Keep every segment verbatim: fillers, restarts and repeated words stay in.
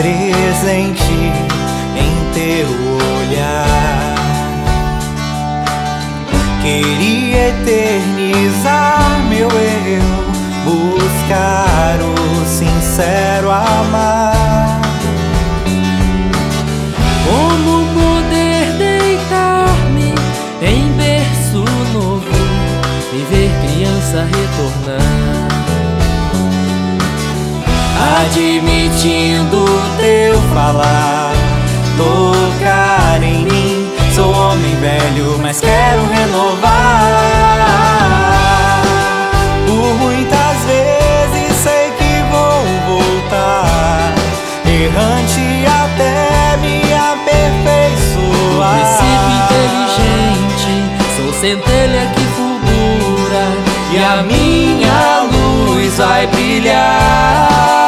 presente em teu olhar. Queria eternizar meu eu, buscar o sincero amar. Como poder deitar-me em berço novo e ver criança retornar, admitindo teu falar, tocar em mim. Sou homem velho, mas quero renovar. Por muitas vezes sei que vou voltar, errante até me aperfeiçoar. princípio inteligente, sou centelha que fulgura, e a minha luz vai brilhar.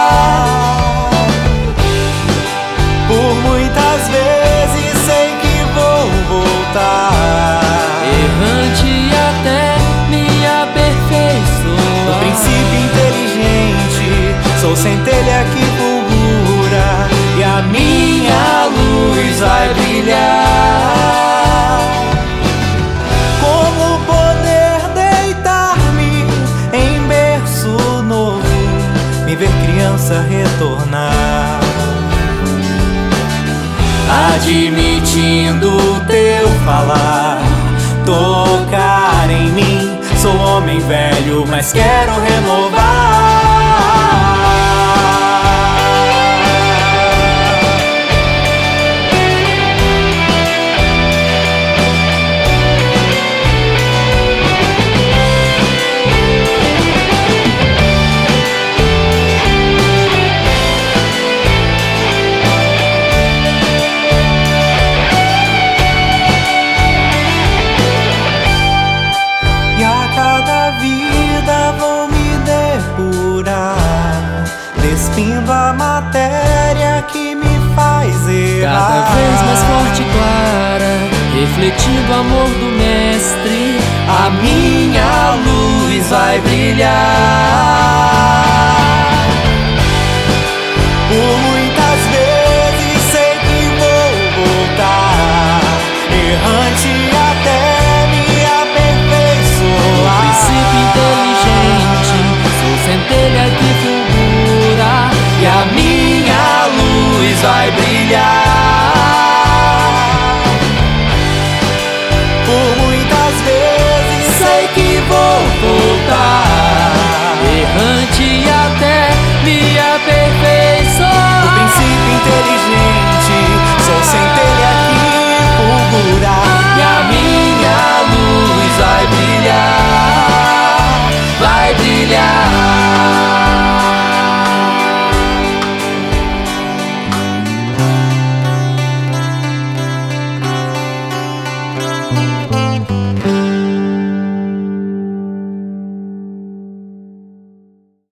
Por muitas vezes sei que vou voltar, errante até me aperfeiçoar. o princípio inteligente, sou centelha que fulgura, e a minha luz vai brilhar. Como poder deitar-me em berço novo, me ver criança retornar, admitindo teu falar, tocar em mim. Sou homem velho, mas quero renovar. Despindo a matéria que me faz errar, cada vez mais forte e clara, refletindo o amor do Mestre, a minha luz vai brilhar.